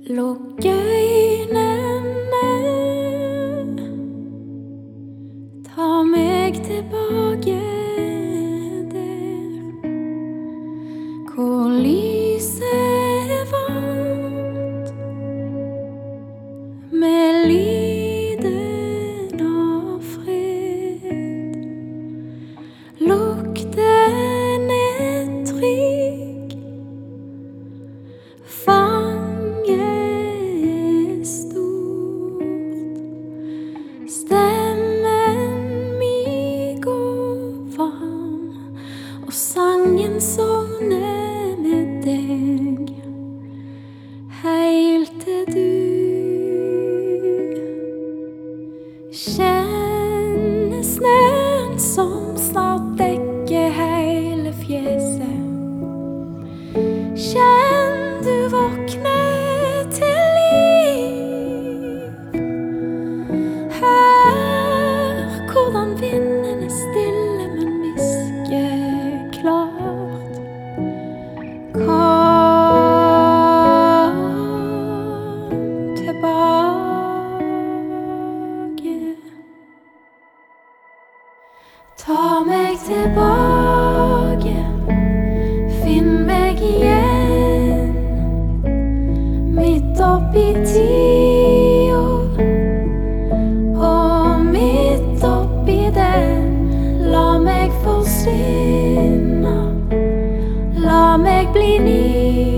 Lukk øynene, ta meg tilbake der hvor lyset er varmt, med lyden av fred. Lukten er trygg, stemmen min går varm, og sangen sovner med deg, helt til du kjenner snøen som snart dekker hele fjeset. Kjenn du våkne til liv. Hvordan vinden er stille, men hvisker klart. Kom tilbake. Ta meg tilbake, finn meg igjen, midt oppi tida. Midt oppi den, la meg forsvinne, la meg bli ny.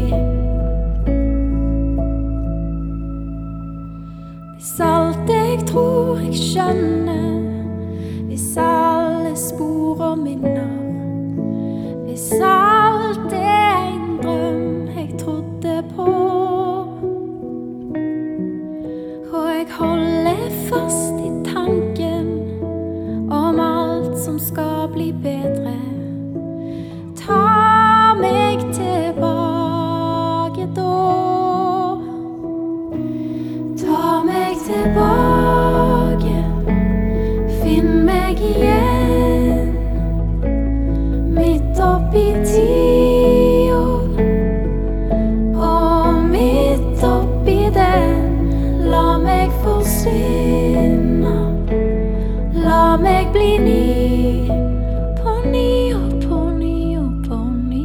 Hvis alt jeg tror jeg skjønner, hvis alle spor og minner, hvis alt er en drøm jeg trodde på, og jeg holder fast i tanken om alt som skal bli bedre. Ta meg tilbake da. Ta meg tilbake, finn meg igjen, midt oppi tida, og midt oppi den, la meg forsvinne, la meg bli ny, på ny og på ny og på ny.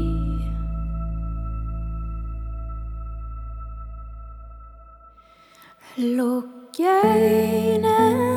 Lukk øynene,